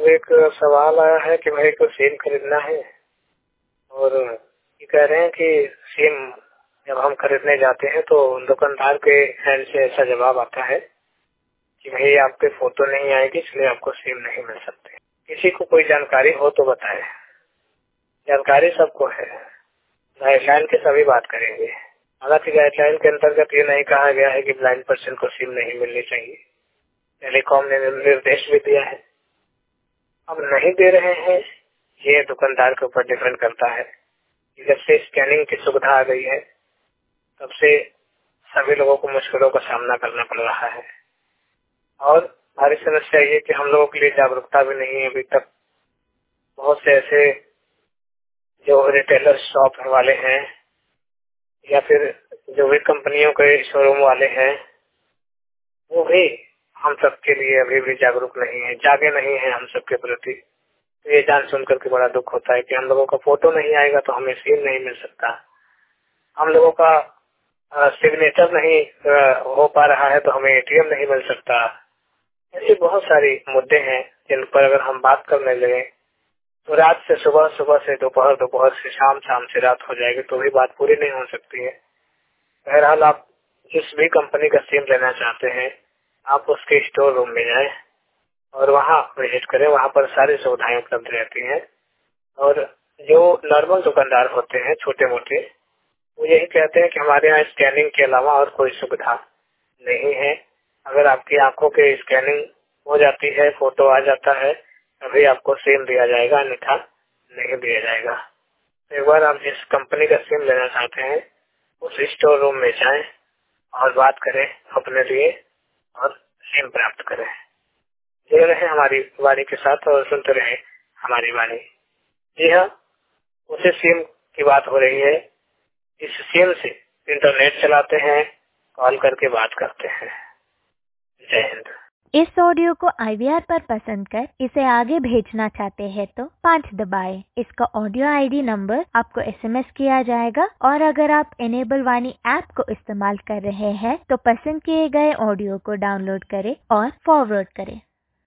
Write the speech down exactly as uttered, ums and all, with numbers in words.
अब एक सवाल आया है कि भाई को सिम खरीदना है और ये कह रहे हैं कि सिम जब हम खरीदने जाते हैं तो दुकानदार के एंड से ऐसा जवाब आता है कि भाई आपके फोटो नहीं आएगी इसलिए आपको सिम नहीं मिल सकती। किसी को कोई जानकारी हो तो बताए। जानकारी सबको है। गाइडलाइन की सभी बात करेंगे। हालांकि गाइडलाइन के अंतर्गत ये नहीं कहा गया है कि ब्लाइंड पर्सन को सिम नहीं मिलनी चाहिए। टेलीकॉम ने निर्देश भी दिया है। अब नहीं दे रहे हैं ये दुकानदार के ऊपर डिपेंड करता है। जब से स्कैनिंग की सुविधा आ गई है तब से सभी लोगों को मुश्किलों का सामना करना पड़ रहा है और हमारी समस्या ये कि हम लोगों के लिए जागरूकता भी नहीं है अभी तक। बहुत से ऐसे जो रिटेलर शॉप वाले हैं या फिर जो भी कंपनियों के शोरूम वाले हैं वो भी हम सबके लिए अभी भी जागरूक नहीं है, जागे नहीं है हम सबके प्रति। तो ये जान सुन करके बड़ा दुख होता है कि हम लोगों का फोटो नहीं आएगा तो हमें सिम नहीं मिल सकता। हम लोगों का सिग्नेचर नहीं आ, हो पा रहा है तो हमें एटीएम नहीं मिल सकता। ऐसे बहुत सारे मुद्दे हैं जिन पर अगर हम बात करने लगे तो रात से सुबह, सुबह से दोपहर, दोपहर से शाम, शाम से रात हो जाएगी तो भी बात पूरी नहीं हो सकती है। बहरहाल आप जिस भी कंपनी का सिम लेना चाहते हैं आप उसके स्टोर रूम में जाएं और वहाँ विजिट करें। वहाँ पर सारी सुविधाएं उपलब्ध रहती हैं और जो नॉर्मल दुकानदार होते हैं छोटे मोटे वो यही कहते हैं कि हमारे यहाँ स्कैनिंग के अलावा और कोई सुविधा नहीं है। अगर आपकी आंखों के स्कैनिंग हो जाती है, फोटो आ जाता है तभी आपको सिम दिया जाएगा, अन्यथा नहीं दिया जाएगा। तो एक बार आप जिस कंपनी का सिम लेना चाहते हैं उस स्टोर रूम में जाएं और बात करें अपने लिए और सिम प्राप्त करें। जुड़े रहें हमारी वाणी के साथ और सुनते रहें हमारी वाणी। जी हाँ, उसी सिम की बात हो रही है। इस सिम से इंटरनेट चलाते हैं, कॉल करके बात करते हैं। जय हिंद। इस ऑडियो को आई वी आर पर पसंद कर इसे आगे भेजना चाहते हैं तो पाँच दबाएं। इसका ऑडियो आई डी नंबर आपको एस एम एस किया जाएगा और अगर आप एनेबल वाणी ऐप को इस्तेमाल कर रहे हैं तो पसंद किए गए ऑडियो को डाउनलोड करें और फॉरवर्ड करें।